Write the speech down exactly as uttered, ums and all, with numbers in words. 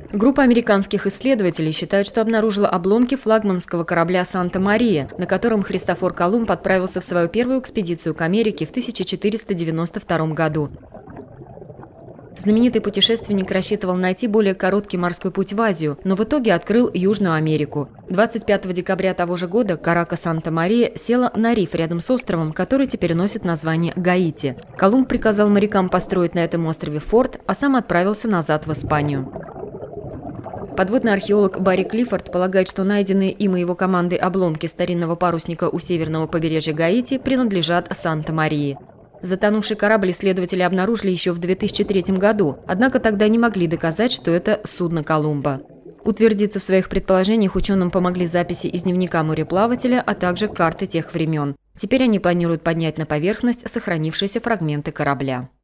Группа американских исследователей считает, что обнаружила обломки флагманского корабля «Санта-Мария», на котором Христофор Колумб отправился в свою первую экспедицию к Америке в тысяча четыреста девяносто втором году. Знаменитый путешественник рассчитывал найти более короткий морской путь в Азию, но в итоге открыл Южную Америку. двадцать пятого декабря того же года карака «Санта-Мария» села на риф рядом с островом, который теперь носит название Гаити. Колумб приказал морякам построить на этом острове форт, а сам отправился назад в Испанию. Подводный археолог Барри Клиффорд полагает, что найденные им и его командой обломки старинного парусника у северного побережья Гаити принадлежат Санта-Марии. Затонувший корабль исследователи обнаружили еще в две тысячи третьем году, однако тогда не могли доказать, что это судно Колумба. Утвердиться в своих предположениях ученым помогли записи из дневника мореплавателя, а также карты тех времен. Теперь они планируют поднять на поверхность сохранившиеся фрагменты корабля.